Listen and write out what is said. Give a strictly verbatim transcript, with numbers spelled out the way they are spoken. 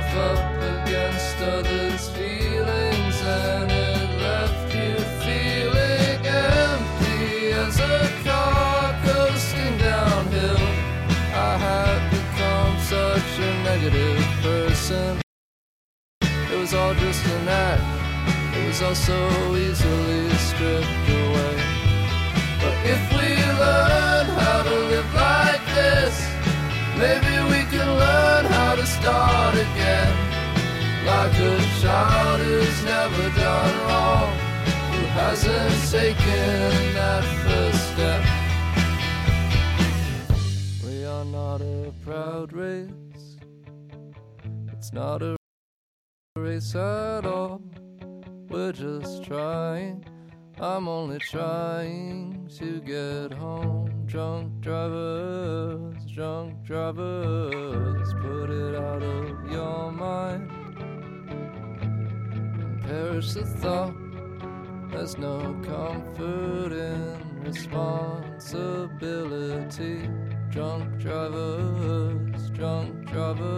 up against others' feelings, and it left you feeling empty as a car coasting downhill. I had become such a negative person. It was all just an act. It was all so easily stripped away. But if we learn how to live like this, maybe we can learn how to start again. Like a child who's never done wrong, who hasn't taken that first step. We are not a proud race. It's not a race at all. We're just trying. I'm only trying to get home. Drunk drivers, drunk drivers, put it out of your mind and perish the thought. There's no comfort in responsibility. Drunk drivers, drunk drivers.